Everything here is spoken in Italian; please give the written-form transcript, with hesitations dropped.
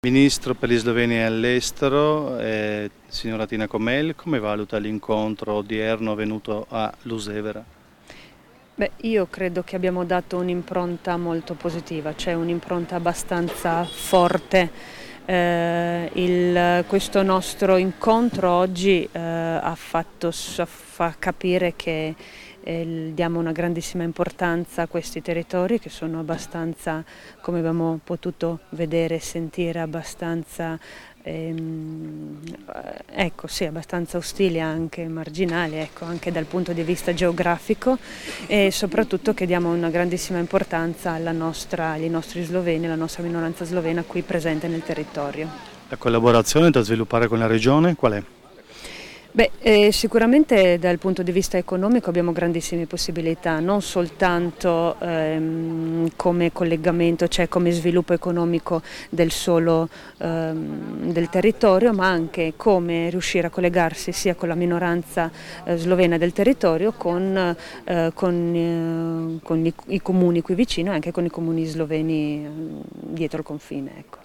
Ministro per gli sloveni all'estero, signora Tina Comel, come valuta l'incontro odierno avvenuto a Lusevera? Io credo che abbiamo dato un'impronta molto positiva, cioè un'impronta abbastanza forte. Questo nostro incontro oggi fa capire che diamo una grandissima importanza a questi territori che sono abbastanza, come abbiamo potuto vedere e sentire, abbastanza abbastanza ostili, anche marginali, anche dal punto di vista geografico, e soprattutto che diamo una grandissima importanza agli nostri sloveni, alla nostra minoranza slovena qui presente nel territorio. La collaborazione da sviluppare con la regione qual è? Sicuramente dal punto di vista economico abbiamo grandissime possibilità, non soltanto come collegamento, cioè come sviluppo economico del territorio, ma anche come riuscire a collegarsi sia con la minoranza slovena del territorio, con i comuni qui vicino e anche con i comuni sloveni dietro il confine.